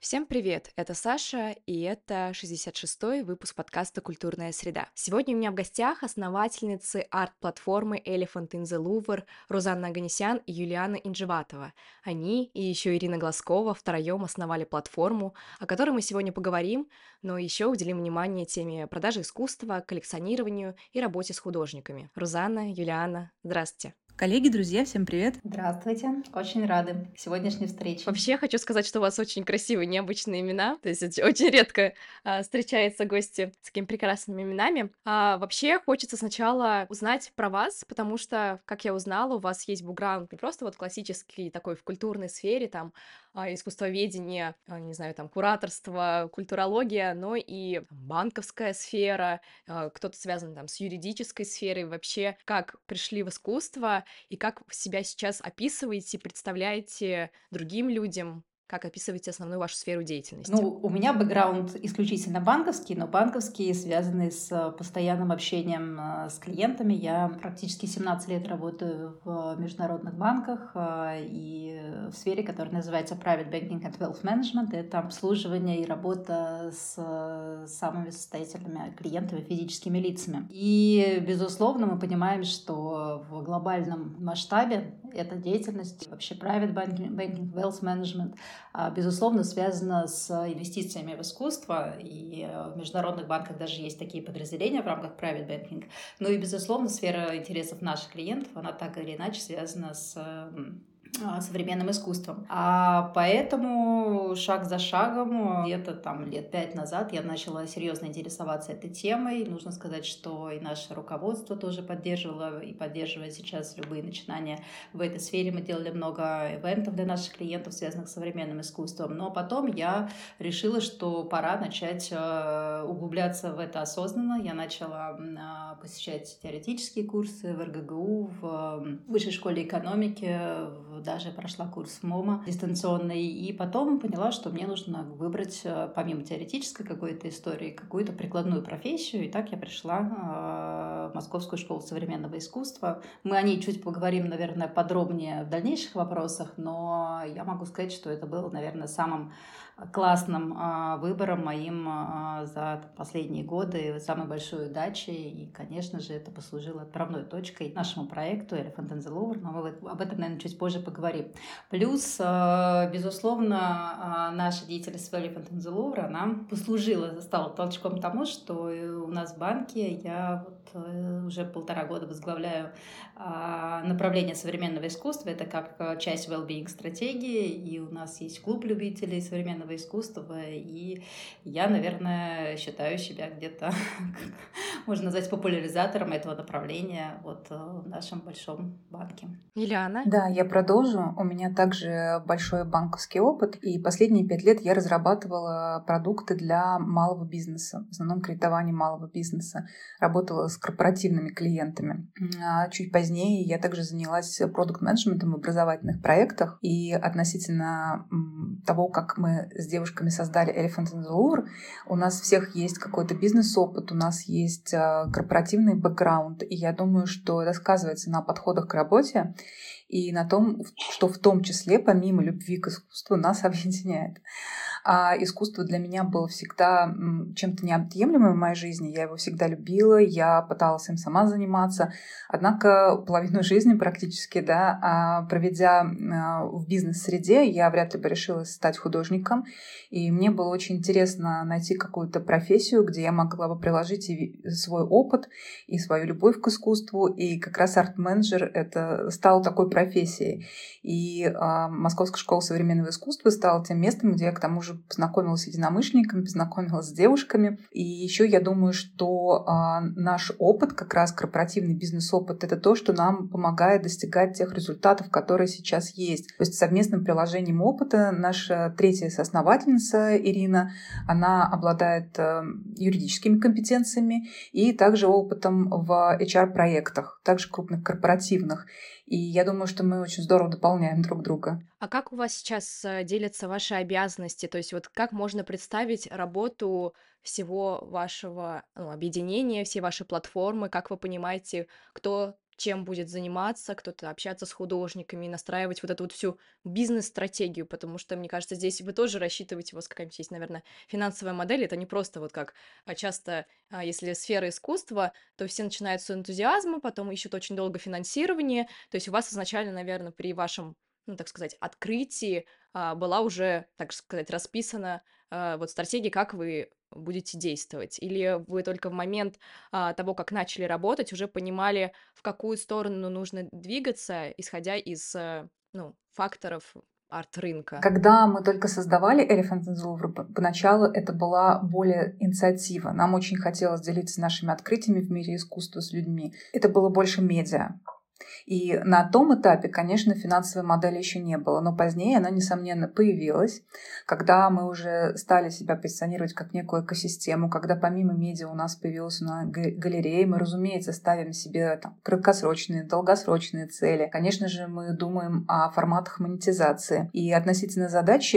Всем привет! Это Саша, и это 66-й выпуск подкаста «Культурная среда». Сегодня у меня в гостях основательницы арт-платформы Elephant in the Louvre Рузанна Оганесян и Юлиана Инжеватова. Они и еще Ирина Глазкова втроем основали платформу, о которой мы сегодня поговорим, но еще уделим внимание теме продажи искусства, коллекционированию и работе с художниками. Рузанна, Юлиана, здравствуйте! Коллеги, друзья, всем привет! Здравствуйте, очень рады сегодняшней встрече. Вообще, хочу сказать, что у вас очень красивые, необычные имена. То есть очень редко встречаются гости с такими прекрасными именами. Вообще, хочется сначала узнать про вас, потому что, как я узнала, у вас есть бэкграунд не просто вот классический такой в культурной сфере, там, искусствоведение, не знаю, там, кураторство, культурология, но и банковская сфера, кто-то связан там с юридической сферой. Вообще, как пришли в искусство и как себя сейчас описываете, представляете другим людям, как описываете основную вашу сферу деятельности? У меня бэкграунд исключительно банковский, но банковский, связанный с постоянным общением с клиентами. Я практически 17 лет работаю в международных банках и в сфере, которая называется Private Banking and Wealth Management. Это обслуживание и работа с самыми состоятельными клиентами, физическими лицами. И, безусловно, мы понимаем, что в глобальном масштабе эта деятельность, вообще Private Banking, Wealth Management, безусловно, связано с инвестициями в искусство, и в международных банках даже есть такие подразделения в рамках private banking. Ну и, безусловно, сфера интересов наших клиентов, она так или иначе связана с современным искусством. Поэтому шаг за шагом, где-то там лет 5 назад я начала серьезно интересоваться этой темой. Нужно сказать, что и наше руководство тоже поддерживало и поддерживает сейчас любые начинания в этой сфере. Мы делали много ивентов для наших клиентов, связанных с современным искусством. Но потом я решила, что пора начать углубляться в это осознанно. Я начала посещать теоретические курсы в РГГУ, в Высшей школе экономики, даже прошла курс в МОМА дистанционный, и потом поняла, что мне нужно выбрать, помимо теоретической какой-то истории, какую-то прикладную профессию, и так я пришла в Московскую школу современного искусства. Мы о ней чуть поговорим, наверное, подробнее в дальнейших вопросах, но я могу сказать, что это было, наверное, самым классным выбором моим за последние годы, самой большой удачей, и, конечно же, это послужило отправной точкой нашему проекту Elephant in the Louvre, но мы об этом, наверное, чуть позже поговорим. Плюс, безусловно, наша деятельность в Elephant in the Louvre, она послужила, стала толчком тому, что у нас в банке я уже 1,5 года возглавляю направление современного искусства. Это как часть well-being стратегии, и у нас есть клуб любителей современного искусства, и я, наверное, считаю себя где-то, можно назвать, популяризатором этого направления в нашем большом банке. Юлиана? Да, я продолжу. У меня также большой банковский опыт, и последние 5 лет я разрабатывала продукты для малого бизнеса, в основном кредитование малого бизнеса. Работала с корпоративными клиентами. Чуть позднее я также занялась продукт-менеджментом в образовательных проектах, и относительно того, как мы с девушками создали Elephant in the Louvre, у нас всех есть какой-то бизнес-опыт, у нас есть корпоративный бэкграунд, и я думаю, что это сказывается на подходах к работе и на том, что в том числе, помимо любви к искусству, нас объединяет. А искусство для меня было всегда чем-то неотъемлемым в моей жизни. Я его всегда любила, я пыталась им сама заниматься. Однако половину жизни практически, проведя в бизнес-среде, я вряд ли бы решилась стать художником. И мне было очень интересно найти какую-то профессию, где я могла бы приложить и свой опыт, и свою любовь к искусству. И как раз арт-менеджер это стал такой профессией. И Московская школа современного искусства стала тем местом, где я к тому же познакомилась с единомышленниками, познакомилась с девушками. И еще я думаю, что наш опыт, как раз корпоративный бизнес-опыт, это то, что нам помогает достигать тех результатов, которые сейчас есть. То есть совместным приложением опыта наша третья соосновательница Ирина, она обладает юридическими компетенциями и также опытом в HR-проектах, также крупных корпоративных. И я думаю, что мы очень здорово дополняем друг друга. А как у вас сейчас делятся ваши обязанности? То есть вот как можно представить работу всего вашего объединения, всей вашей платформы? Как вы понимаете, кто чем будет заниматься, кто-то общаться с художниками, настраивать вот эту вот всю бизнес-стратегию, потому что, мне кажется, здесь вы тоже рассчитываете, у вас какая-нибудь есть, наверное, финансовая модель, это не просто вот как часто, если сфера искусства, то все начинают с энтузиазма, потом ищут очень долго финансирование, то есть у вас изначально, наверное, при вашем, ну, так сказать, открытии была уже, так сказать, расписана вот стратегия, как вы будете действовать? Или вы только в момент того, как начали работать, уже понимали, в какую сторону нужно двигаться, исходя из ну, факторов арт-рынка? Когда мы только создавали Elephant in the Louvre, поначалу это была более инициатива. Нам очень хотелось делиться нашими открытиями в мире искусства с людьми. Это было больше медиа. И на том этапе, конечно, финансовой модели еще не было, но позднее она, несомненно, появилась, когда мы уже стали себя позиционировать как некую экосистему, когда помимо медиа у нас появилась галерея, мы, разумеется, ставим себе там краткосрочные, долгосрочные цели. Конечно же, мы думаем о форматах монетизации. И относительно задач,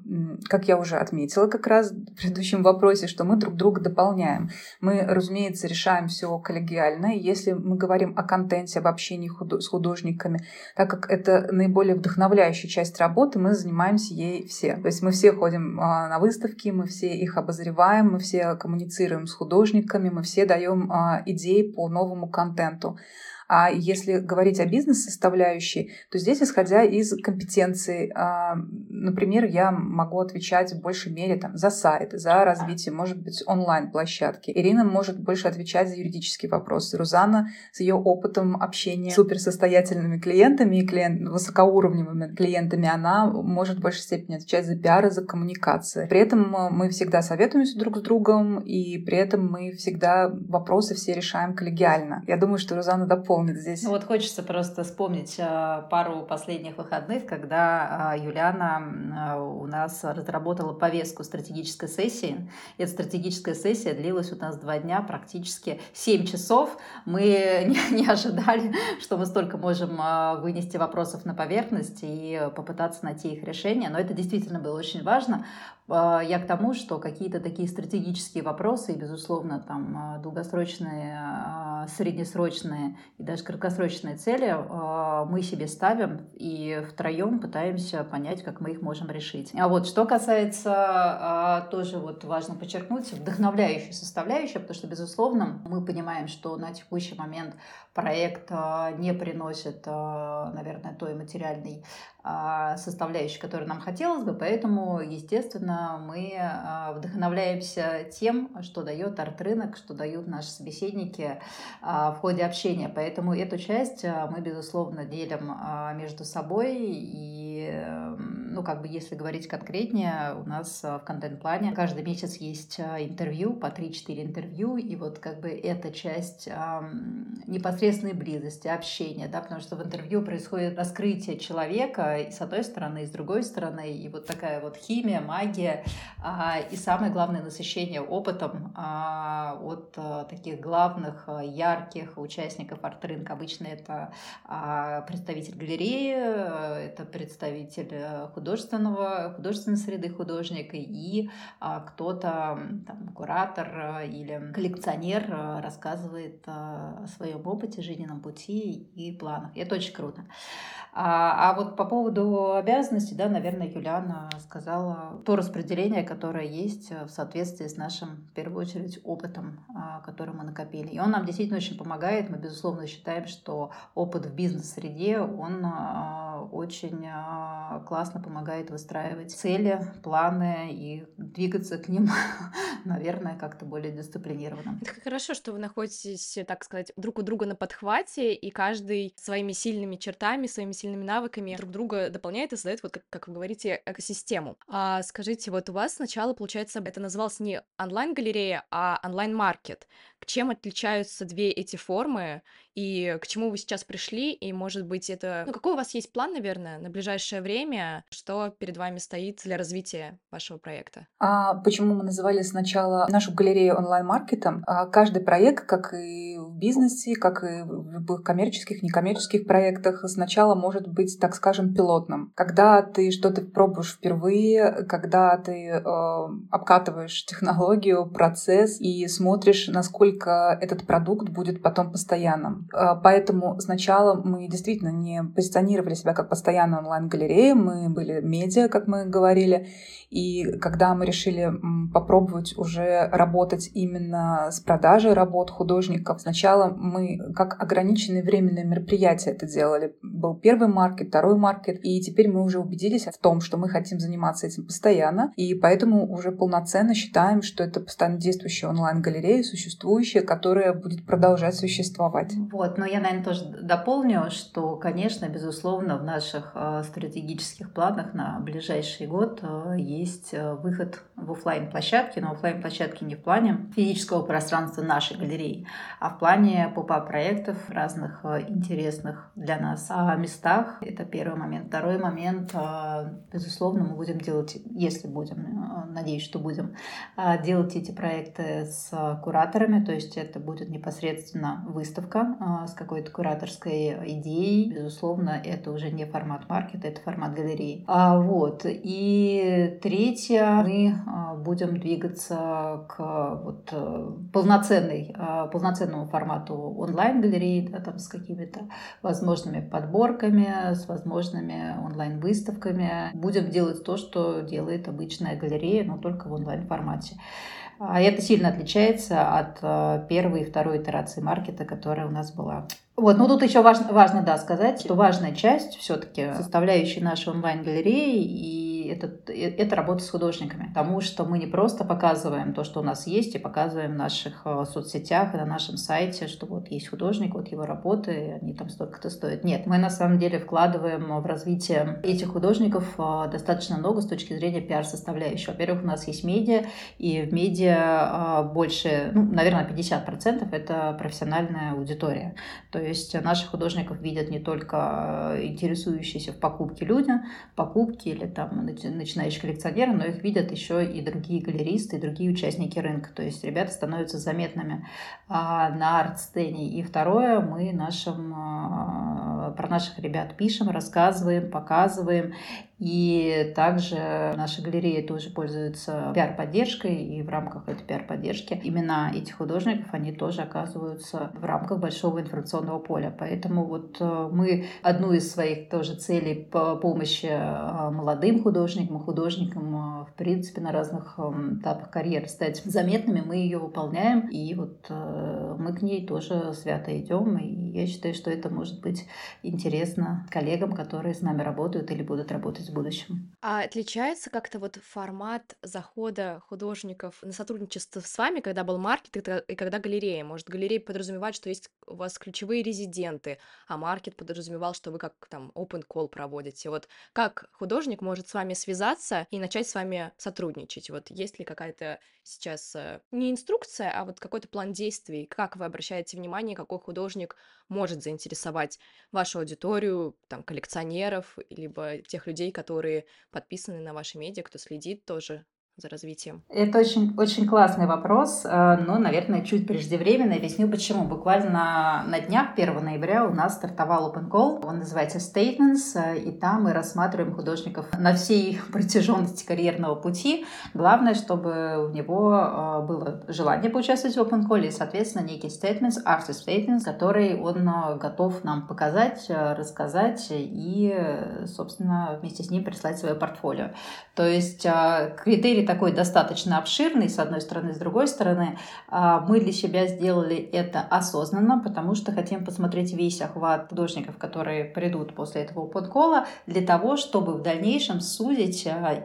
как я уже отметила как раз в предыдущем вопросе, что мы друг друга дополняем. Мы, разумеется, решаем все коллегиально. И если мы говорим о контенте, об общении с художниками, так как это наиболее вдохновляющая часть работы, мы занимаемся ей все. То есть мы все ходим на выставки, мы все их обозреваем, мы все коммуницируем с художниками, мы все даем идеи по новому контенту. А если говорить о бизнес-составляющей, то здесь, исходя из компетенций, например, я могу отвечать в большей мере за сайт, за развитие, может быть, онлайн-площадки. Ирина может больше отвечать за юридические вопросы. Рузанна с ее опытом общения с суперсостоятельными клиентами и высокоуровневыми клиентами, она может в большей степени отвечать за пиар и за коммуникации. При этом мы всегда советуемся друг с другом, и при этом мы всегда вопросы все решаем коллегиально. Я думаю, что Рузанна дополнит здесь. Вот хочется просто вспомнить пару последних выходных, когда Юлиана у нас разработала повестку стратегической сессии. Эта стратегическая сессия длилась у нас 2 дня, практически 7 часов. Мы не ожидали, что мы столько можем вынести вопросов на поверхность и попытаться найти их решение, но это действительно было очень важно. Я к тому, что какие-то такие стратегические вопросы, и, безусловно, там долгосрочные, среднесрочные и даже краткосрочные цели мы себе ставим и втроем пытаемся понять, как мы их можем решить. А вот что касается, тоже вот важно подчеркнуть, вдохновляющей составляющей, потому что, безусловно, мы понимаем, что на текущий момент проект не приносит, наверное, той материальной составляющей, которую нам хотелось бы, поэтому, естественно, мы вдохновляемся тем, что дает арт-рынок, что дают наши собеседники в ходе общения. Поэтому эту часть мы, безусловно, делим между собой. И, если говорить конкретнее, у нас в контент-плане каждый месяц есть интервью, по 3-4 интервью, и вот эта часть непосредственной близости, общения, да, потому что в интервью происходит раскрытие человека, и с одной стороны, и с другой стороны, и вот такая вот химия, магия, и самое главное, насыщение опытом от таких главных, ярких участников арт-рынка. Обычно это представитель галереи, это представитель художественной среды, художник, и кто-то, куратор или коллекционер рассказывает о своем опыте, жизненном пути и планах. И это очень круто. А вот по поводу обязанностей, да, наверное, Юлиана сказала то распределение, которое есть в соответствии с нашим, в первую очередь, опытом, который мы накопили. И он нам действительно очень помогает. Мы, безусловно, считаем, что опыт в бизнес-среде, он очень классно помогает выстраивать цели, планы и двигаться к ним, наверное, как-то более дисциплинированно. Это хорошо, что вы находитесь, так сказать, друг у друга на подхвате, и каждый своими сильными чертами, своими сильными навыками друг друга дополняет и создает, вот как вы говорите, экосистему. А скажите, вот у вас сначала, получается, это называлось не онлайн-галерея, а онлайн-маркет. Чем отличаются две эти формы, и к чему вы сейчас пришли, и, может быть, это... какой у вас есть план, наверное, на ближайшее время, что перед вами стоит для развития вашего проекта? Почему мы называли сначала нашу галерею онлайн-маркетом? Каждый проект, как и в бизнесе, как и в любых коммерческих, некоммерческих проектах, сначала может быть, так скажем, пилотным. Когда ты что-то пробуешь впервые, когда ты обкатываешь технологию, процесс и смотришь, насколько насколько этот продукт будет потом постоянным. Поэтому сначала мы действительно не позиционировали себя как постоянная онлайн-галерея, мы были медиа, как мы говорили, и когда мы решили попробовать уже работать именно с продажей работ художников, сначала мы как ограниченное временное мероприятие это делали. Был первый маркет, второй маркет, и теперь мы уже убедились в том, что мы хотим заниматься этим постоянно, и поэтому уже полноценно считаем, что это постоянно действующая онлайн-галерея, существующая, которая будет продолжать существовать. Вот, но я, наверное, тоже дополню, что, конечно, безусловно, в наших стратегических планах на ближайший год есть выход в офлайн-площадки, но офлайн-площадки не в плане физического пространства нашей галереи, а в плане поп-ап проектов в разных интересных для нас местах. Это первый момент. Второй момент, безусловно, мы будем делать, если будем, надеюсь, что будем, делать эти проекты с кураторами, то есть это будет непосредственно выставка с какой-то кураторской идеей. Безусловно, это уже не формат маркета, это формат галереи. Вот. И третье, мы будем двигаться к полноценному формату онлайн-галереи, да, там, с какими-то возможными подборками, с возможными онлайн-выставками. Будем делать то, что делает обычная галерея, но только в онлайн-формате. Это сильно отличается от первой и второй итерации маркета, которая у нас была. Вот, но тут еще важно сказать, что важная часть все-таки составляющей нашей онлайн-галереи и это работа с художниками, потому что мы не просто показываем то, что у нас есть, и показываем в наших соцсетях и на нашем сайте, что вот есть художник, вот его работы, они там столько-то стоят. Нет, мы на самом деле вкладываем в развитие этих художников достаточно много с точки зрения пиар-составляющей. Во-первых, у нас есть медиа, и в медиа больше, наверное, 50% это профессиональная аудитория. То есть наших художников видят не только интересующиеся в покупке люди, покупки или там начинающие коллекционеры, но их видят еще и другие галеристы, и другие участники рынка. То есть ребята становятся заметными на арт-сцене. И второе, мы про наших ребят пишем, рассказываем, показываем. И также наша галерея тоже пользуется пиар-поддержкой, и в рамках этой пиар-поддержки имена этих художников, они тоже оказываются в рамках большого информационного поля. Поэтому вот мы одну из своих тоже целей по помощи молодым художникам, в принципе, на разных этапах карьеры стать заметными, мы ее выполняем, и вот мы к ней тоже свято идем, и я считаю, что это может быть интересно коллегам, которые с нами работают или будут работать в будущем. А отличается как-то вот формат захода художников на сотрудничество с вами, когда был маркет и когда галерея? Может, галерея подразумевает, что есть у вас ключевые резиденты, а маркет подразумевал, что вы как там open call проводите. Вот как художник может с вами связаться и начать с вами сотрудничать? Вот есть ли какая-то сейчас не инструкция, а вот какой-то план действий? Как вы обращаете внимание, какой художник может заинтересовать вашу аудиторию, там, коллекционеров, либо тех людей, которые подписаны на ваши медиа, кто следит тоже за развитием? Это очень, очень классный вопрос, но, наверное, чуть преждевременно. Объясню почему. Буквально на днях 1 ноября у нас стартовал Open Call. Он называется Statements, и там мы рассматриваем художников на всей протяженности карьерного пути. Главное, чтобы у него было желание поучаствовать в Open Call и, соответственно, некий Statements, Artist Statements, который он готов нам показать, рассказать и, собственно, вместе с ним прислать свое портфолио. То есть критерий такой достаточно обширный, с одной стороны, с другой стороны, мы для себя сделали это осознанно, потому что хотим посмотреть весь охват художников, которые придут после этого open-call, для того, чтобы в дальнейшем судить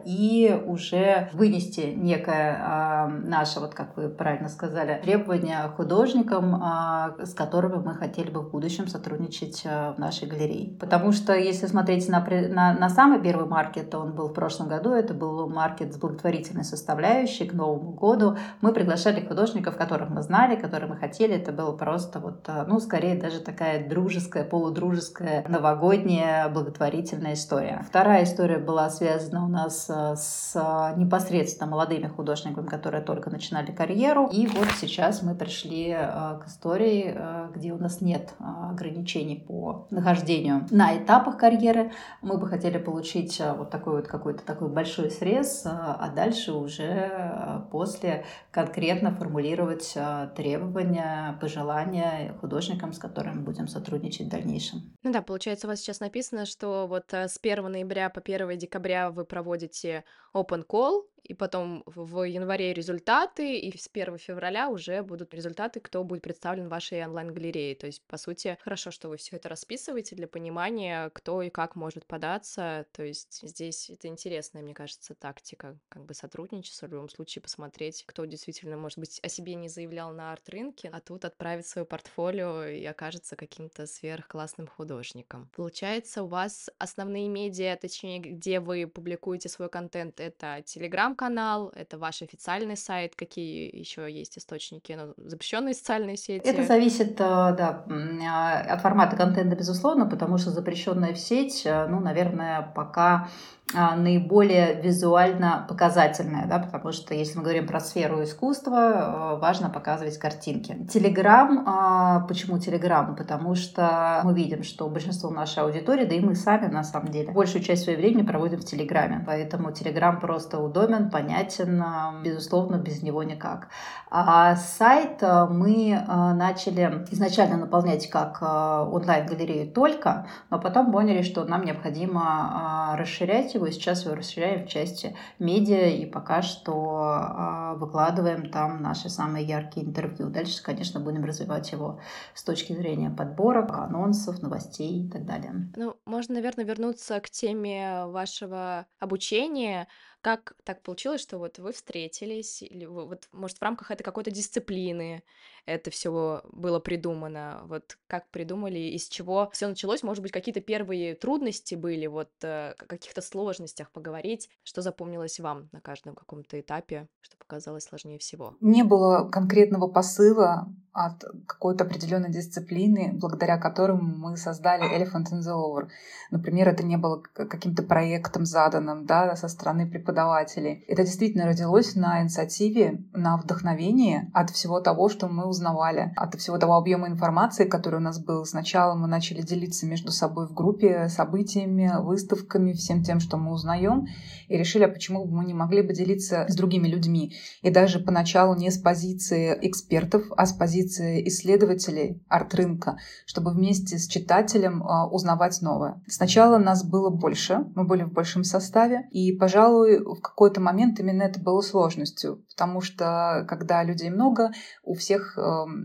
и уже вынести некое наше, вот как вы правильно сказали, требование к художникам, с которыми мы хотели бы в будущем сотрудничать в нашей галерее. Потому что, если смотреть на самый первый маркет, он был в прошлом году, это был маркет с благотворительной составляющей к Новому году. Мы приглашали художников, которых мы знали, которые мы хотели. Это было просто скорее даже такая дружеская, полудружеская, новогодняя благотворительная история. Вторая история была связана у нас с непосредственно молодыми художниками, которые только начинали карьеру. И вот сейчас мы пришли к истории, где у нас нет ограничений по нахождению на этапах карьеры. Мы бы хотели получить вот такой вот какой-то такой большой срез, а дальше дальше уже после конкретно формулировать требования, пожелания художникам, с которыми будем сотрудничать в дальнейшем. Ну да, получается, у вас сейчас написано, что вот с 1 ноября по 1 декабря вы проводите open call, и потом в январе результаты, и с 1 февраля уже будут результаты, кто будет представлен в вашей онлайн-галерее. То есть, по сути, хорошо, что вы все это расписываете для понимания, кто и как может податься. То есть здесь это интересная, мне кажется, тактика, как бы сотрудничество, в любом случае посмотреть, кто действительно, может быть, о себе не заявлял на арт-рынке, а тут отправить свое портфолио и окажется каким-то сверхклассным художником. Получается, у вас основные медиа, точнее, где вы публикуете свой контент, это Телеграм-канал, это ваш официальный сайт, какие еще есть источники, ну, запрещенные социальные Это сети. зависит, да, от формата контента, безусловно, потому что запрещенная в сеть, ну, наверное, пока наиболее визуально показательная, да, потому что если мы говорим про сферу искусства, важно показывать картинки. Телеграм, почему Телеграм? Потому что мы видим, что большинство нашей аудитории, да и мы сами на самом деле, большую часть своего времени проводим в Телеграме, поэтому Телеграм просто удобен, понятен, безусловно, без него никак. А сайт мы начали изначально наполнять как онлайн-галерею только, но потом поняли, что нам необходимо расширять его, и сейчас его расширяем в части медиа, и пока что выкладываем там наши самые яркие интервью. Дальше, конечно, будем развивать его с точки зрения подборок, анонсов, новостей и так далее. Ну, можно, наверное, вернуться к теме вашего обучения. Как так получилось, что вот вы встретились, или вот, может, в рамках этой какой-то дисциплины это все было придумано? Вот как придумали, из чего все началось? Может быть, какие-то первые трудности были, вот о каких-то сложностях поговорить, что запомнилось вам на каждом каком-то этапе, что показалось сложнее всего? Не было конкретного посыла от какой-то определенной дисциплины, благодаря которому мы создали Elephant in the Louvre. Например, это не было каким-то проектом заданным, да, со стороны преподавателей. Это действительно родилось на инициативе, на вдохновении от всего того, что мы узнавали, от всего того объема информации, который у нас был. Сначала мы начали делиться между собой в группе событиями, выставками, всем тем, что мы узнаем, и решили, а почему бы мы не могли бы делиться с другими людьми. И даже поначалу не с позиции экспертов, а с позиции исследователей арт-рынка, чтобы вместе с читателем узнавать новое. Сначала нас было больше, мы были в большом составе, и, пожалуй, в какой-то момент именно это было сложностью, потому что, когда людей много, у всех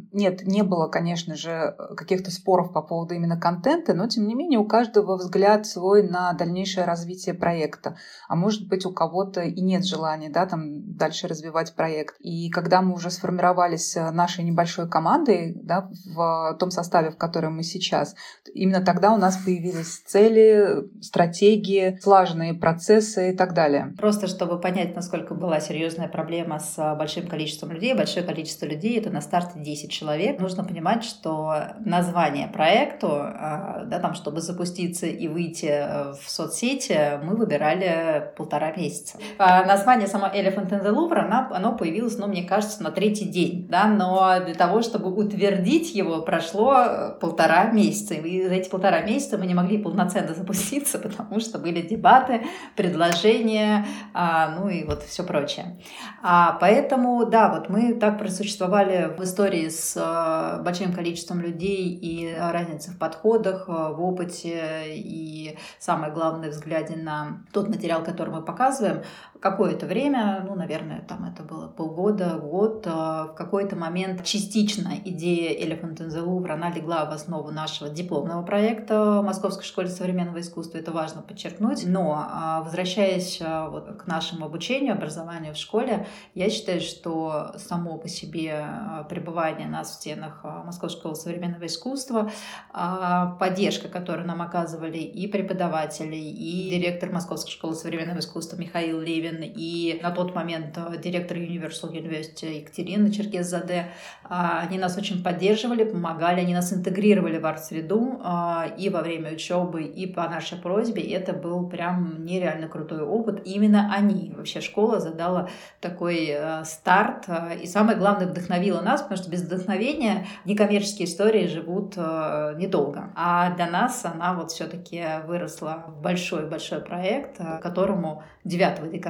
не было, конечно же, каких-то споров по поводу именно контента, но, тем не менее, у каждого взгляд свой на дальнейшее развитие проекта. А может быть, у кого-то и нет желания, да, там дальше развивать проект. И когда мы уже сформировались нашей небольшой командой, да, в том составе, в котором мы сейчас, именно тогда у нас появились цели, стратегии, слаженные процессы и так далее. Просто чтобы понять, насколько была серьезная проблема с большим количеством людей. Большое количество людей — это на старте 10 человек. Нужно понимать, что название проекту, да, там, чтобы запуститься и выйти в соцсети, мы выбирали 1,5 месяца. Название само Elephant in the Louvre, оно появилось, ну, мне кажется, на 3-й день, да, но для того, чтобы утвердить его, прошло 1,5 месяца. И за эти 1,5 месяца мы не могли полноценно запуститься, потому что были дебаты, предложения, ну и вот все прочее. Поэтому, да, вот мы так просуществовали в истории с большим количеством людей, и разница в подходах, в опыте и, самое главное, взгляде на тот материал, который мы показываем. Какое-то время, ну, наверное, там это было полгода, год, в какой-то момент частично идея Elephant in the Louvre, она легла в основу нашего дипломного проекта Московской школы современного искусства, это важно подчеркнуть. Но, возвращаясь вот к нашему обучению, образованию в школе, я считаю, что само по себе пребывание нас в стенах Московской школы современного искусства, поддержка, которую нам оказывали и преподаватели, и директор Московской школы современного искусства Михаил Левин, и на тот момент директор Universal University Екатерина Черкес-Заде, они нас очень поддерживали, помогали, они нас интегрировали в арт-среду и во время учебы, и по нашей просьбе. Это был прям нереально крутой опыт. И именно они, вообще школа задала такой старт, и самое главное, вдохновила нас, потому что без вдохновения некоммерческие истории живут недолго. А для нас она вот все-таки выросла в большой-большой проект, которому 9 декабря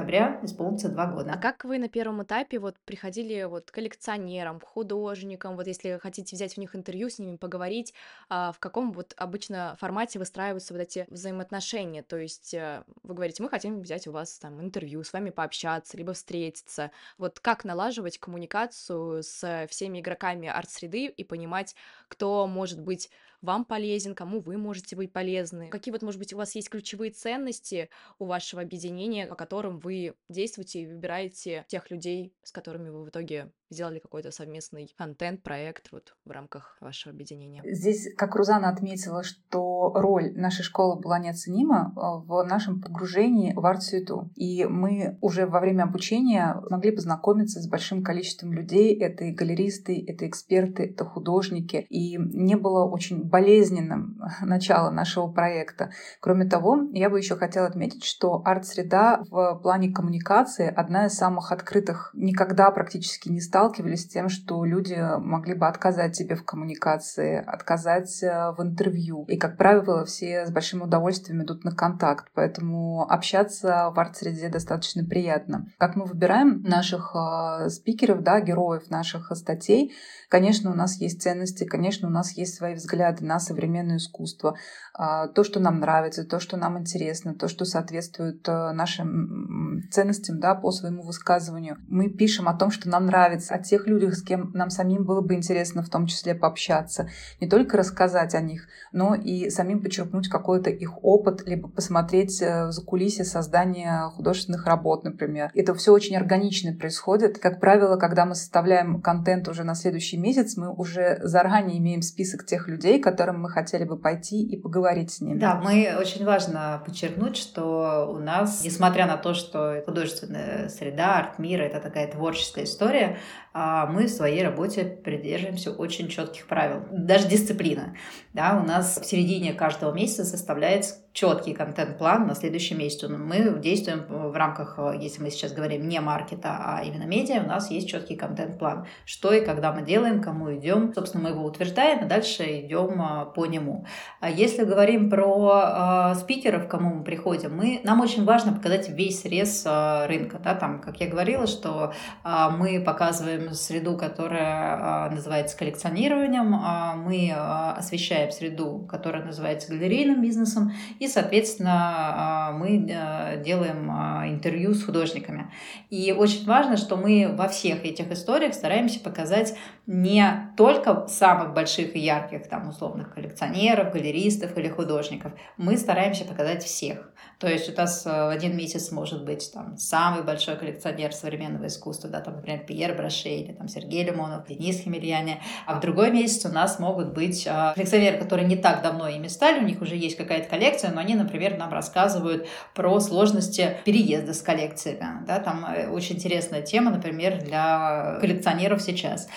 ноября исполнится 2 А года. как вы на первом этапе вот приходили вот к коллекционерам, художникам, вот если хотите взять у них интервью, с ними поговорить, в каком вот обычно формате выстраиваются вот эти взаимоотношения? То есть вы говорите, мы хотим взять у вас там интервью, с вами пообщаться, либо встретиться. Вот как налаживать коммуникацию с всеми игроками арт-среды и понимать, кто может быть вам полезен, кому вы можете быть полезны? Какие вот, может быть, у вас есть ключевые ценности у вашего объединения, по которым вы действуете и выбираете тех людей, с которыми вы в итоге сделали какой-то совместный контент, проект вот в рамках вашего объединения? Здесь, как Рузана отметила, что роль нашей школы была неоценима в нашем погружении в арт-среду. И мы уже во время обучения могли познакомиться с большим количеством людей. Это и галеристы, это эксперты, это художники. И не было очень болезненным начало нашего проекта. Кроме того, я бы еще хотела отметить, что арт-среда в плане коммуникации одна из самых открытых. Никогда практически не сталкивались с тем, что люди могли бы отказать тебе в коммуникации, отказать в интервью. И, как правило, все с большим удовольствием идут на контакт. Поэтому общаться в арт-среде достаточно приятно. Как мы выбираем наших спикеров, да, героев наших статей, конечно, у нас есть ценности, конечно, у нас есть свои взгляды на современное искусство, то, что нам нравится, то, что нам интересно, то, что соответствует нашим ценностям, да, по своему высказыванию. Мы пишем о том, что нам нравится, о тех людях, с кем нам самим было бы интересно в том числе пообщаться. Не только рассказать о них, но и самим почерпнуть какой-то их опыт, либо посмотреть закулисье создания художественных работ, например. Это все очень органично происходит. Как правило, когда мы составляем контент уже на следующий месяц, мы уже заранее имеем список тех людей, к которым мы хотели бы пойти и поговорить с ними. Да, мы очень важно подчеркнуть, что у нас, несмотря на то, что художественная среда, арт-мир — это такая творческая история, мы в своей работе придерживаемся очень четких правил, даже дисциплины. Да, у нас в середине каждого месяца составляется четкий контент-план на следующий месяц. Мы действуем в рамках, если мы сейчас говорим не маркета, а именно медиа, у нас есть четкий контент-план. Что и когда мы делаем, кому идем. Собственно, мы его утверждаем, и дальше идем по нему. Если говорим про спикеров, к кому мы приходим, нам очень важно показать весь срез рынка. Да? Там, как я говорила, что мы показываем среду, которая называется коллекционированием, мы освещаем среду, которая называется галерейным бизнесом, и, соответственно, мы делаем интервью с художниками. И очень важно, что мы во всех этих историях стараемся показать не только самых больших и ярких, там, условных коллекционеров, галеристов или художников. Мы стараемся показать всех. То есть у нас в один месяц может быть там самый большой коллекционер современного искусства, да, там, например, Пьер Броше или там Сергей Лимонов, Денис Хмельяне. А в другой месяц у нас могут быть коллекционеры, которые не так давно ими стали, у них уже есть какая-то коллекция, но они, например, нам рассказывают про сложности переезда с коллекциями. Да, там очень интересная тема, например, для коллекционеров сейчас.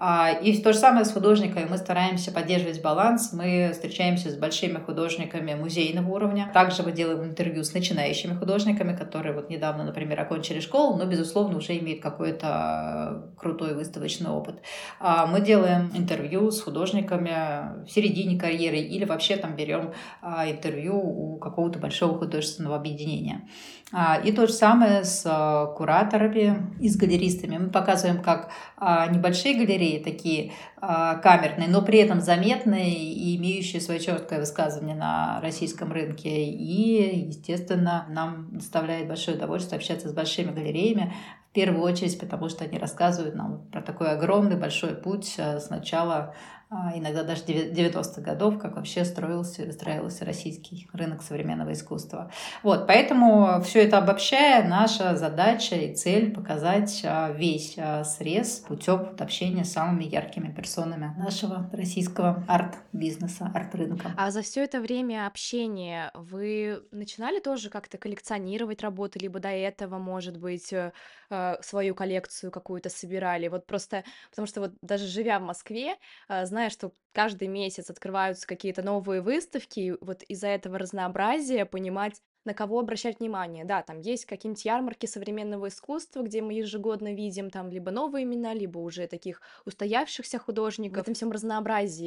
И то же самое с художниками. Мы стараемся поддерживать баланс. Мы встречаемся с большими художниками музейного уровня. Также мы делаем интервью с начинающими художниками, которые вот недавно, например, окончили школу, но, безусловно, уже имеют какой-то крутой выставочный опыт. Мы делаем интервью с художниками в середине карьеры или вообще там берем интервью у какого-то большого художественного объединения. И то же самое с кураторами и с галеристами. Мы показываем, как небольшие галереи, такие камерные, но при этом заметные и имеющие свое четкое высказывание на российском рынке. И, естественно, нам доставляет большое удовольствие общаться с большими галереями, в первую очередь, потому что они рассказывают нам про такой огромный большой путь с начала, иногда даже 90-х годов, как вообще выстраивался российский рынок современного искусства. Вот, поэтому все это обобщая, наша задача и цель показать весь срез путем общения с самыми яркими персонами нашего российского арт-бизнеса, арт-рынка. А за все это время общения вы начинали тоже как-то коллекционировать работы, либо до этого, может быть, свою коллекцию какую-то собирали? Вот просто потому что вот даже живя в Москве, зная, что каждый месяц открываются какие-то новые выставки, и вот из-за этого разнообразия понимать, на кого обращать внимание. Да, там есть какие-нибудь ярмарки современного искусства, где мы ежегодно видим там либо новые имена, либо уже таких устоявшихся художников. В этом всем разнообразии вот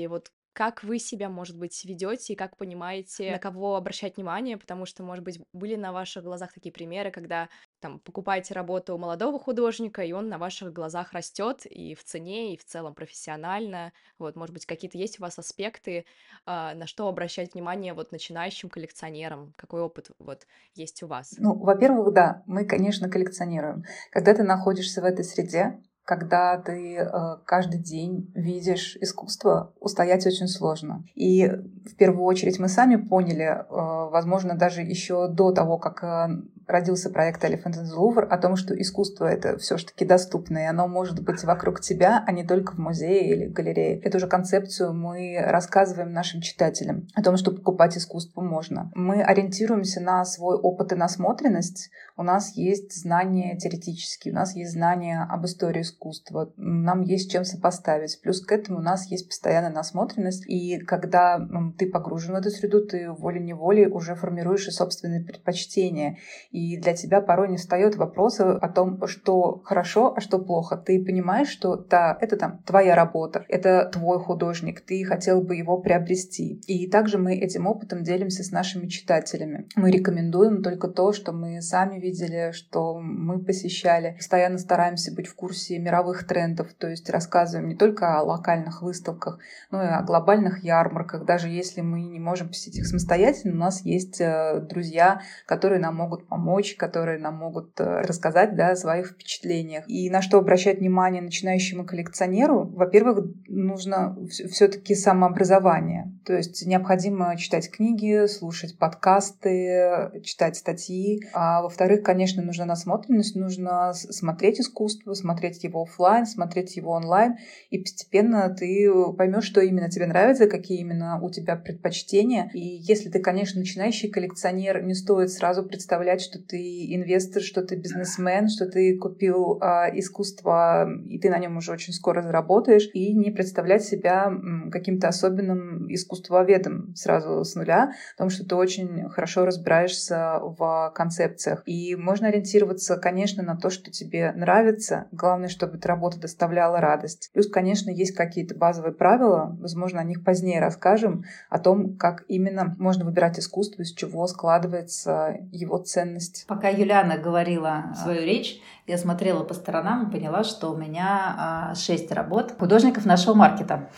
как вы себя, может быть, ведете и как понимаете, на кого обращать внимание, потому что, может быть, были на ваших глазах такие примеры, когда там покупаете работу у молодого художника, и он на ваших глазах растет и в цене, и в целом профессионально. Вот, может быть, какие-то есть у вас аспекты, на что обращать внимание вот начинающим коллекционерам? Какой опыт вот есть у вас? Ну, во-первых, да, мы, конечно, коллекционируем. Когда ты находишься в этой среде, когда ты каждый день видишь искусство, устоять очень сложно. И в первую очередь мы сами поняли, возможно, даже еще до того, как родился проект Elephant in the Louvre, о том, что искусство — это все-таки доступно, и оно может быть вокруг тебя, а не только в музее или галерее. Эту же концепцию мы рассказываем нашим читателям о том, что покупать искусство можно. Мы ориентируемся на свой опыт и насмотренность. У нас есть знания теоретические, у нас есть знания об истории искусства, нам есть чем сопоставить. Плюс к этому у нас есть постоянная насмотренность, и когда ты погружен в эту среду, ты волей-неволей уже формируешь и собственные предпочтения. И для тебя порой не встает вопрос о том, что хорошо, а что плохо. Ты понимаешь, что да, это там твоя работа, это твой художник, ты хотел бы его приобрести. И также мы этим опытом делимся с нашими читателями. Мы рекомендуем только то, что мы сами видели, что мы посещали. Постоянно стараемся быть в курсе мировых трендов, то есть рассказываем не только о локальных выставках, но и о глобальных ярмарках. Даже если мы не можем посетить их самостоятельно, у нас есть друзья, которые нам могут помочь, которые нам могут рассказать, да, о своих впечатлениях. И на что обращать внимание начинающему коллекционеру? Во-первых, нужно все-таки самообразование. То есть необходимо читать книги, слушать подкасты, читать статьи. А во-вторых, конечно, нужна насмотренность, нужно смотреть искусство, смотреть его офлайн, смотреть его онлайн, и постепенно ты поймешь, что именно тебе нравится, какие именно у тебя предпочтения. И если ты, конечно, начинающий коллекционер, не стоит сразу представлять, что ты инвестор, что ты бизнесмен, что ты купил искусство, и ты на нем уже очень скоро заработаешь, и не представлять себя каким-то особенным искусствоведом сразу с нуля, потому что ты очень хорошо разбираешься в концепциях. И можно ориентироваться, конечно, на то, что тебе нравится. Главное, чтобы эта работа доставляла радость. Плюс, конечно, есть какие-то базовые правила, возможно, о них позднее расскажем, о том, как именно можно выбирать искусство, из чего складывается его ценность. Пока Юлиана говорила свою речь, я смотрела по сторонам и поняла, что у меня 6 работ художников нашего маркета,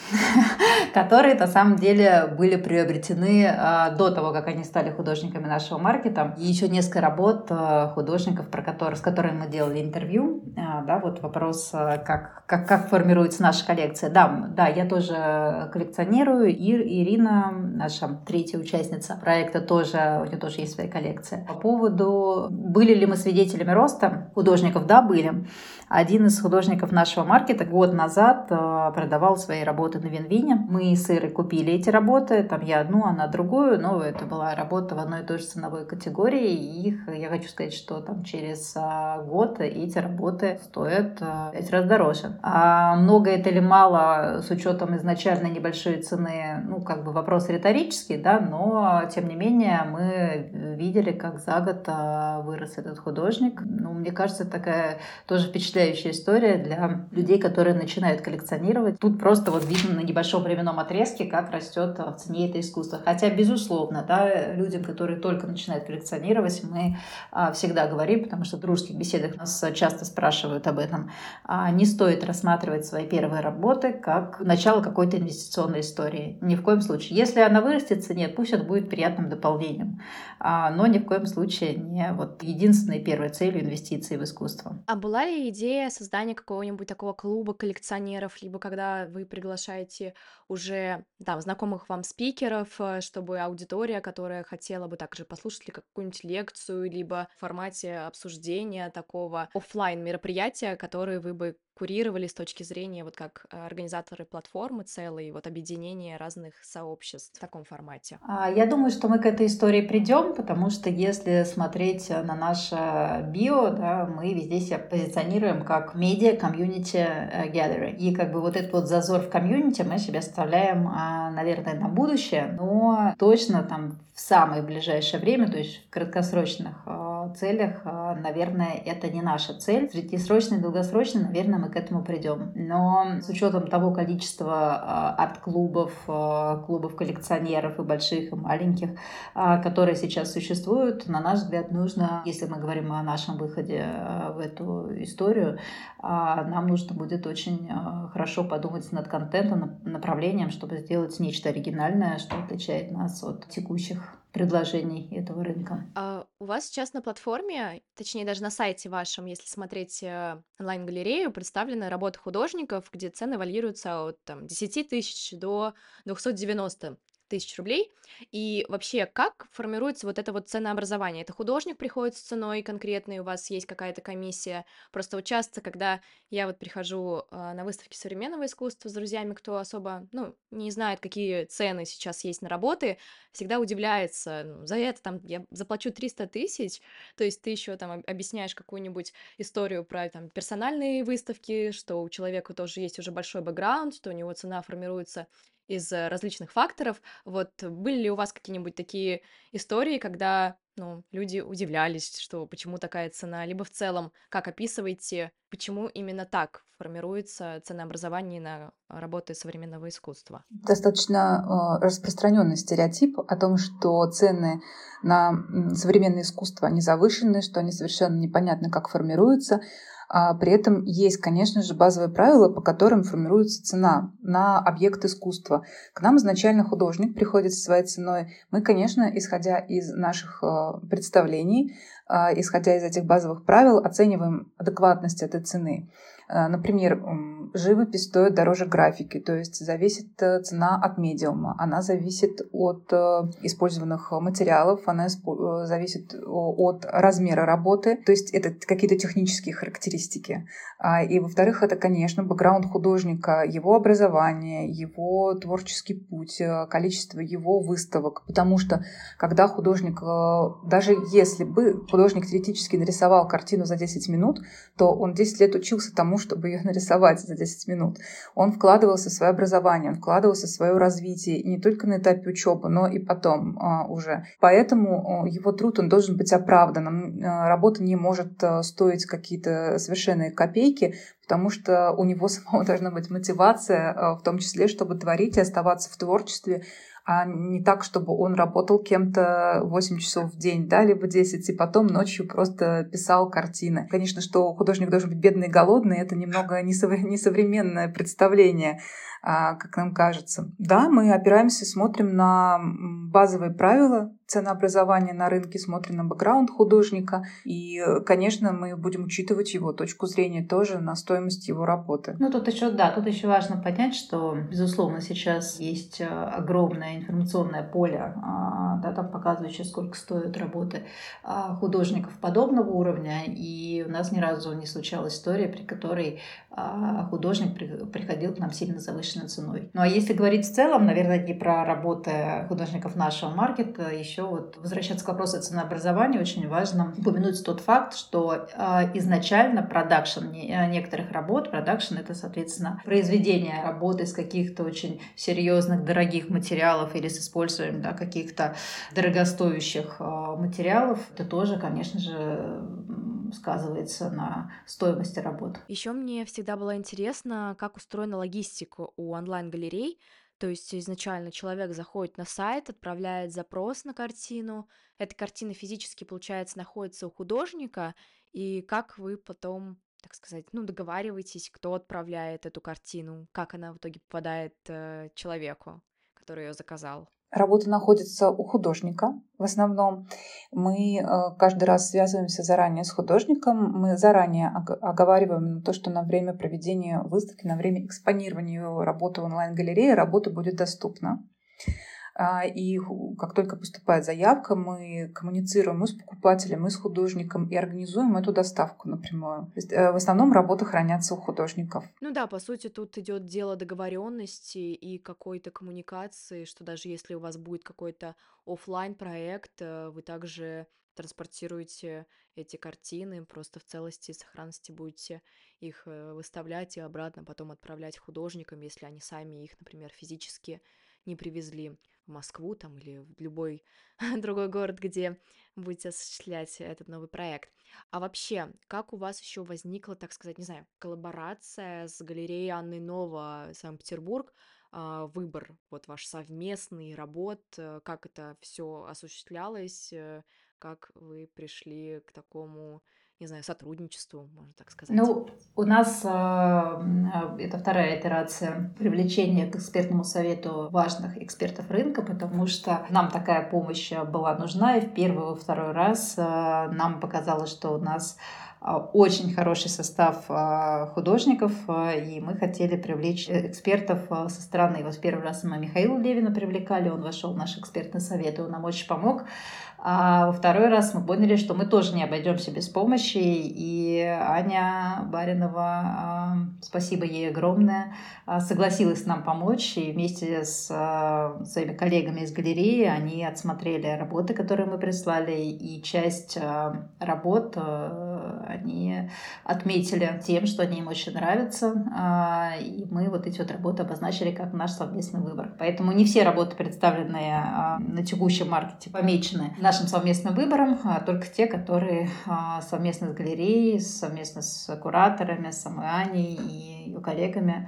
которые на самом деле были приобретены до того, как они стали художниками нашего маркета. И еще несколько работ художников, с которыми мы делали интервью. Да, вот вопрос, как формируется наша коллекция. Да, я тоже коллекционирую. Ирина, наша третья участница проекта, у нее тоже есть своя коллекция. По поводу, были ли мы свидетелями роста художников, да, были. Один из художников нашего маркета год назад продавал свои работы на Винвине. Мы с Ирой купили эти работы, там я одну, она другую, но это была работа в одной и той же ценовой категории. И я хочу сказать, что там через год эти работы стоят 5 раз дороже. А много это или мало с учетом изначально небольшой цены, вопрос риторический, да, но тем не менее мы видели, как за год вырос этот художник. Мне кажется, такая тоже впечатляющая история для людей, которые начинают коллекционировать. Тут просто видно на небольшом временном отрезке, как растет в цене это искусство. Хотя, безусловно, да, людям, которые только начинают коллекционировать, мы всегда говорим, потому что в дружеских беседах нас часто спрашивают об этом, не стоит рассматривать свои первые работы как начало какой-то инвестиционной истории. Ни в коем случае. Если она вырастет в цене, пусть это будет приятным дополнением, но ни в коем случае не единственной первой целью инвестиций в искусство. А была ли идея создания какого-нибудь такого клуба коллекционеров, либо когда вы приглашаете уже знакомых вам спикеров, чтобы аудитория, которая хотела бы также послушать ли какую-нибудь лекцию, либо в формате обсуждения такого офлайн мероприятия, которые вы бы курировали с точки зрения как организаторы платформы целой, объединения разных сообществ в таком формате? Я думаю, что мы к этой истории придем, потому что если смотреть на наше био, да, мы везде себя позиционируем как медиа комьюнити gathering. И этот зазор в комьюнити мы себе оставляем, наверное, на будущее, но точно в самое ближайшее время, то есть в краткосрочных целях, наверное, это не наша цель. Среднесрочно и долгосрочно, наверное, мы к этому придем. Но с учетом того количества арт-клубов, клубов коллекционеров и больших, и маленьких, которые сейчас существуют, на наш взгляд, нужно, если мы говорим о нашем выходе в эту историю, нам нужно будет очень хорошо подумать над контентом, направлением, чтобы сделать нечто оригинальное, что отличает нас от текущих предложений этого рынка. У вас сейчас на платформе, точнее даже на сайте вашем, если смотреть онлайн-галерею, представлены работы художников, где цены варьируются от 10 тысяч до 290 тысяч рублей. И вообще, как формируется вот это вот ценообразование? Это художник приходит с ценой конкретной, у вас есть какая-то комиссия? Просто вот часто, когда я вот прихожу на выставки современного искусства с друзьями, кто особо, ну, не знает, какие цены сейчас есть на работы, всегда удивляется, ну, за это там я заплачу 300 тысяч, то есть ты еще там объясняешь какую-нибудь историю про там персональные выставки, что у человека тоже есть уже большой бэкграунд, что у него цена формируется из различных факторов. Вот были ли у вас какие-нибудь такие истории, когда, ну, люди удивлялись, что почему такая цена, либо в целом, как описываете, почему именно так формируется ценообразование на работы современного искусства? Достаточно распространенный стереотип о том, что цены на современное искусство, они завышены, что они совершенно непонятно, как формируются. При этом есть, конечно же, базовые правила, по которым формируется цена на объект искусства. К нам изначально художник приходит со своей ценой. Мы, конечно, исходя из наших представлений, исходя из этих базовых правил, оцениваем адекватность этой цены. Например, живопись стоит дороже графики, то есть зависит цена от медиума, она зависит от использованных материалов, она зависит от размера работы, то есть это какие-то технические характеристики. И, во-вторых, это, конечно, бэкграунд художника, его образование, его творческий путь, количество его выставок, потому что когда художник, даже если бы художник теоретически нарисовал картину за 10 минут, то он 10 лет учился тому, чтобы ее нарисовать за 10 минут. Он вкладывался в свое образование, он вкладывался в свое развитие, и не только на этапе учебы, но и потом уже. Поэтому его труд, он должен быть оправдан. Работа не может стоить какие-то совершенные копейки, потому что у него самого должна быть мотивация, в том числе, чтобы творить и оставаться в творчестве, а не так, чтобы он работал кем-то 8 часов в день, да, либо 10, и потом ночью просто писал картины. Конечно, что художник должен быть бедный и голодный, это немного несовременное представление, как нам кажется. Да, мы опираемся, смотрим на базовые правила ценообразования на рынке, смотрим на бэкграунд художника, и, конечно, мы будем учитывать его точку зрения тоже на стоимость его работы. Ну, тут еще важно понять, что, безусловно, сейчас есть огромное информационное поле, да, там показывающее, сколько стоят работы художников подобного уровня, и у нас ни разу не случалась история, при которой художник приходил к нам сильно завышенной ценой. Ну, а если говорить в целом, наверное, не про работы художников нашего маркета, еще вот возвращаться к вопросу ценообразования, очень важно упомянуть тот факт, что изначально продакшн некоторых работ, продакшн — это, соответственно, произведение работы из каких-то очень серьезных, дорогих материалов или с использованием, да, каких-то дорогостоящих материалов. Это тоже, конечно же, сказывается на стоимости работ. Еще мне всегда было интересно, как устроена логистика у онлайн-галерей. То есть изначально человек заходит на сайт, отправляет запрос на картину, эта картина физически, получается, находится у художника, и как вы потом, так сказать, ну, договариваетесь, кто отправляет эту картину, как она в итоге попадает человеку, который ее заказал. Работа находится у художника в основном. Мы каждый раз связываемся заранее с художником. Мы заранее оговариваем то, что на время проведения выставки, на время экспонирования его работы в онлайн-галерее работа будет доступна. И как только поступает заявка, мы коммуницируем и с покупателем, и с художником, и организуем эту доставку напрямую. То есть, в основном работы хранятся у художников. Ну да, по сути, тут идет дело договоренности и какой-то коммуникации, что даже если у вас будет какой-то оффлайн проект, вы также транспортируете эти картины, просто в целости и сохранности будете их выставлять и обратно потом отправлять художникам, если они сами их, например, физически не привезли. в Москву там или в любой другой город, где будете осуществлять этот новый проект. А вообще, как у вас еще возникла, так сказать, не знаю, коллаборация с галереей Анны Нова Санкт-Петербург, выбор вот ваш совместный работ, как это все осуществлялось, как вы пришли к такому, не знаю, сотрудничеству, можно так сказать? Ну, у нас это вторая итерация привлечения к экспертному совету важных экспертов рынка, потому что нам такая помощь была нужна, и в первый, во второй раз нам показалось, что у нас очень хороший состав художников, и мы хотели привлечь экспертов со стороны. Вот в первый раз мы Михаила Левина привлекали, он вошел в наш экспертный совет, и он нам очень помог. А во второй раз мы поняли, что мы тоже не обойдемся без помощи. И Аня Баринова, спасибо ей огромное, согласилась нам помочь. И вместе с своими коллегами из галереи они отсмотрели работы, которые мы прислали. И часть работ они отметили тем, что они им очень нравятся. И мы вот эти вот работы обозначили как наш совместный выбор. Поэтому не все работы, представленные на текущем маркете, помечены нашим совместным выбором, только те, которые совместно с галереей, совместно с кураторами, с самой Аней и ее коллегами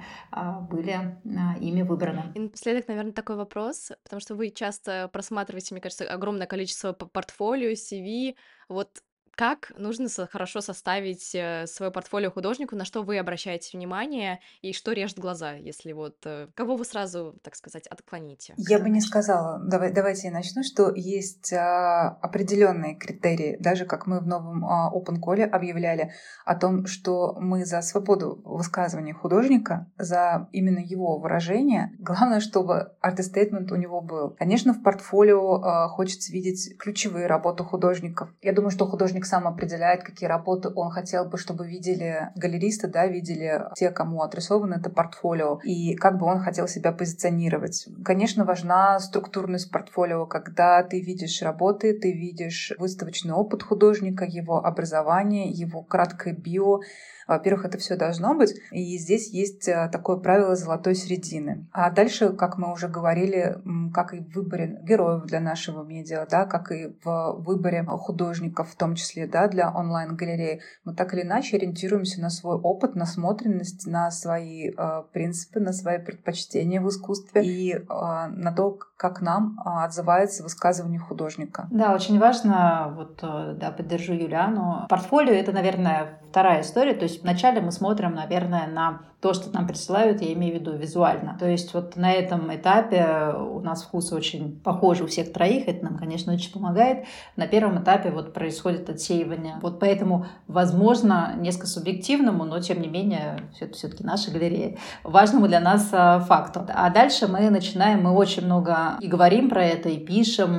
были ими выбраны. И напоследок, наверное, такой вопрос, потому что вы часто просматриваете, мне кажется, огромное количество портфолио, CV. Вот как нужно хорошо составить свое портфолио художнику, на что вы обращаете внимание и что режет глаза, если вот кого вы сразу, так сказать, отклоните? Я бы не сказала, давайте я начну, что есть определенные критерии, даже как мы в новом Open Call объявляли о том, что мы за свободу высказывания художника, за именно его выражение. Главное, чтобы арт-стейтмент у него был. Конечно, в портфолио хочется видеть ключевые работы художников. Я думаю, что художник сам определяет, какие работы он хотел бы, чтобы видели галеристы, да, видели те, кому адресовано это портфолио, и как бы он хотел себя позиционировать. Конечно, важна структурность портфолио, когда ты видишь работы, ты видишь выставочный опыт художника, его образование, его краткое био. Во-первых, это все должно быть, и здесь есть такое правило золотой середины. А дальше, как мы уже говорили, как и в выборе героев для нашего медиа, да, как и в выборе художников, в том числе, да, для онлайн-галереи, мы так или иначе ориентируемся на свой опыт, насмотренность, на свои принципы, на свои предпочтения в искусстве и на то, как нам отзывается высказывание художника. Да, очень важно, вот, да, поддержу Юлиану. Портфолио — это, наверное, вторая история. То есть вначале мы смотрим, наверное, на то, что нам присылают, я имею в виду визуально. То есть вот на этом этапе у нас вкусы очень похожи у всех троих, это нам, конечно, очень помогает. На первом этапе вот происходит отсеивание. Вот поэтому, возможно, несколько субъективному, но тем не менее, это все-таки наша галерея, важному для нас факту. А дальше мы начинаем, мы очень много и говорим про это, и пишем,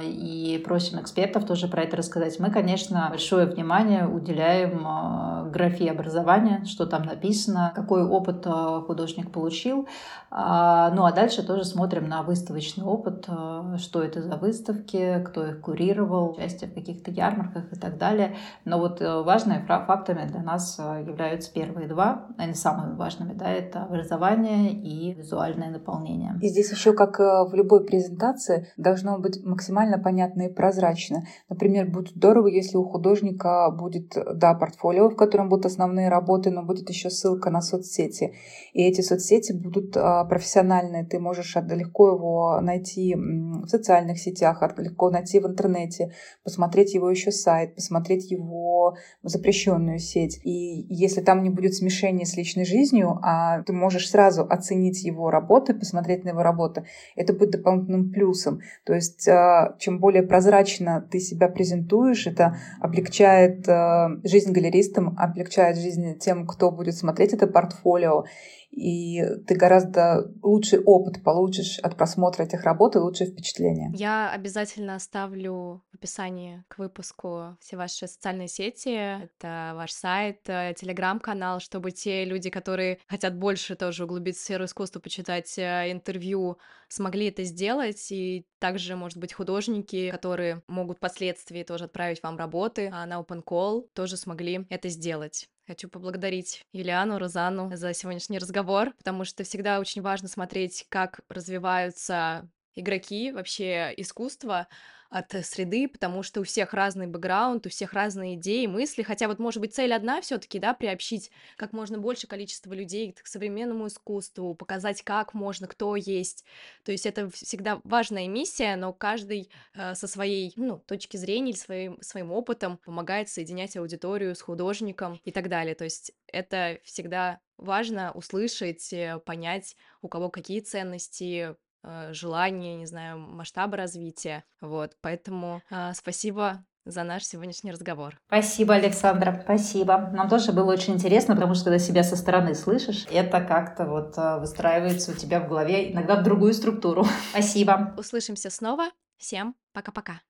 и просим экспертов тоже про это рассказать. Мы, конечно, большое внимание уделяем графе образования, что там написано, какой опыт художник получил. Ну а дальше тоже смотрим на выставочный опыт, что это за выставки, кто их курировал, участие в каких-то ярмарках и так далее. Но вот важными фактами для нас являются первые два, они самыми важными, да, это образование и визуальное наполнение. И здесь еще, как в любой презентации, должно быть максимально понятно и прозрачно. Например, будет здорово, если у художника будет, да, портфолио, в котором будут основные работы, но будет еще ссылка на соцсети. И эти соцсети будут профессиональные. Ты можешь легко его найти в социальных сетях, легко найти в интернете, посмотреть его еще сайт, посмотреть его запрещенную сеть. И если там не будет смешения с личной жизнью, а ты можешь сразу оценить его работы, посмотреть на его работы, это будет дополнительным плюсом. То есть чем более прозрачно ты себя презентуешь, это облегчает жизнь галеристам, облегчает жизнь тем, кто будет смотреть это портфолио. И ты гораздо лучший опыт получишь от просмотра этих работ и лучшее впечатление. Я обязательно оставлю в описании к выпуску все ваши социальные сети, это ваш сайт, телеграм-канал, чтобы те люди, которые хотят больше тоже углубиться в сферу искусства, почитать интервью, смогли это сделать, и также, может быть, художники, которые могут впоследствии тоже отправить вам работы на Open Call, тоже смогли это сделать. Хочу поблагодарить Юлиану, Розанну за сегодняшний разговор, потому что всегда очень важно смотреть, как развиваются игроки вообще искусства от среды, потому что у всех разный бэкграунд, у всех разные идеи, мысли, хотя вот, может быть, цель одна все-таки, да, приобщить как можно больше количество людей к современному искусству, показать, как можно, кто есть. То есть это всегда важная миссия, но каждый со своей, ну, точки зрения или своим опытом помогает соединять аудиторию с художником и так далее. То есть это всегда важно услышать, понять, у кого какие ценности, желания, не знаю, масштаба развития. Вот, поэтому спасибо за наш сегодняшний разговор. Спасибо, Александра, спасибо. Нам тоже было очень интересно, потому что когда себя со стороны слышишь, это как-то вот выстраивается у тебя в голове иногда в другую структуру. Спасибо. Услышимся снова. Всем пока-пока.